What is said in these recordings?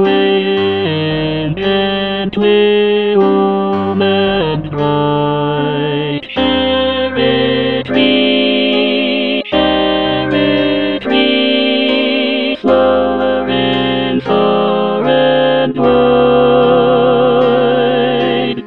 swaying gently, warm and bright. Cherry tree, flowering far and wide.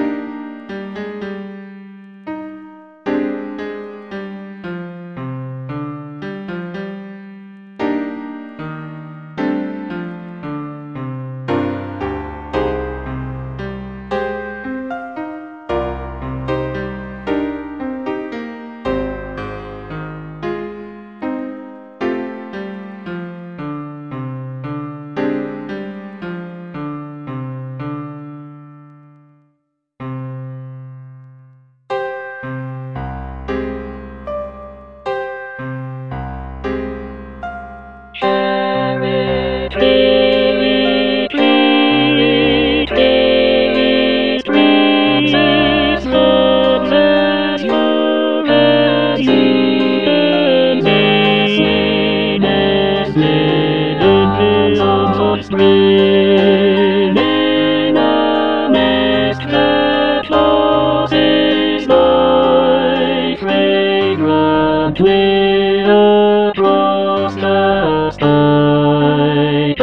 Cherry tree, tree, tree, trees as long as you can see, nested in his arms of spring, in a nest that closes night, fragrantly across the sky.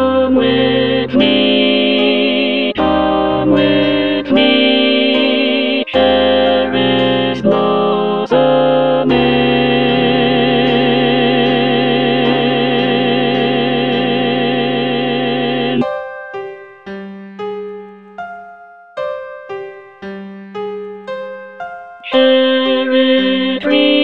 Come with me, cherries blossoming. Cherry tree.